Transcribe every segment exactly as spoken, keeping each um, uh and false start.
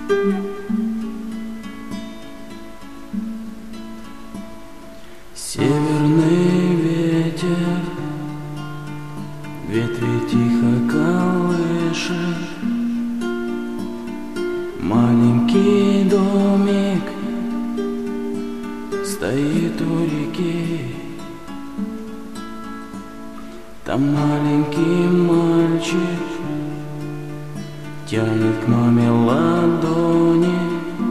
Северный ветер ветви тихо колышет, маленький домик стоит у реки. Там маленький мальчик тянет к маме ладони,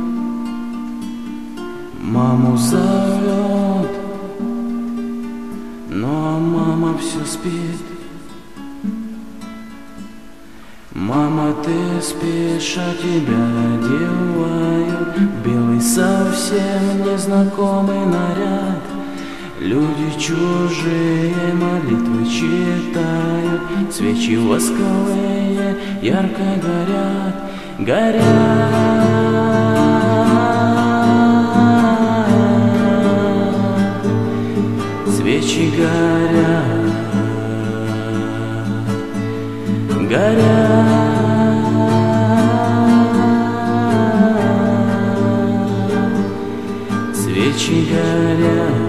маму зовет, но мама все спит. Мама, ты спишь, а тебя одевают в белый совсем незнакомый наряд. Люди чужие молитвы читают, свечи восковые ярко горят, горят. Свечи горят, горят. Свечи горят.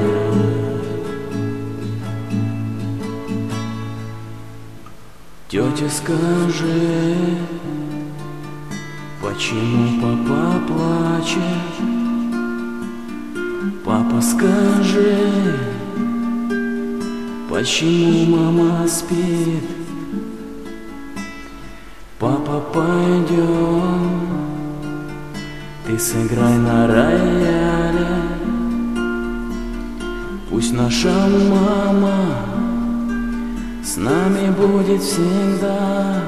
Тетя, скажи, почему папа плачет? Папа, скажи, почему мама спит? Папа, пойдем, ты сыграй на рояле, пусть наша мама с нами будет всегда.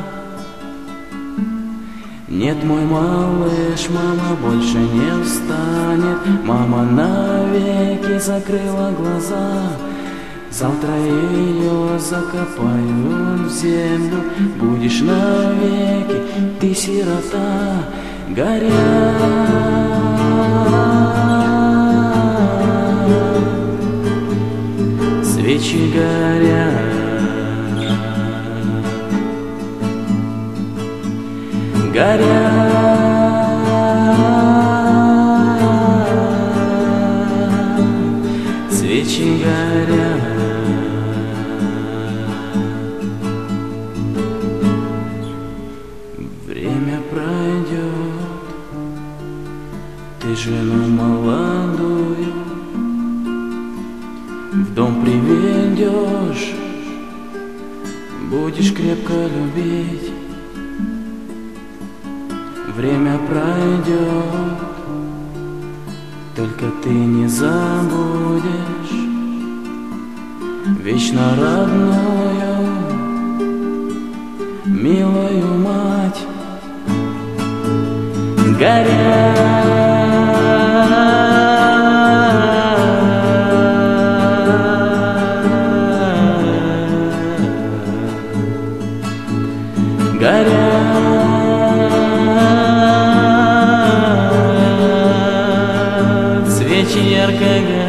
Нет, мой малыш, мама больше не встанет. Мама навеки закрыла глаза. Завтра ее закопают в землю. Будешь навеки, ты сирота. Горят свечи, горят. Горят свечи, горят. Время пройдет, ты жену молодую в дом приведешь, будешь крепко любить. Время пройдет, только ты не забудешь вечно родную, милую мать. Горят горят свечи, ярко горят.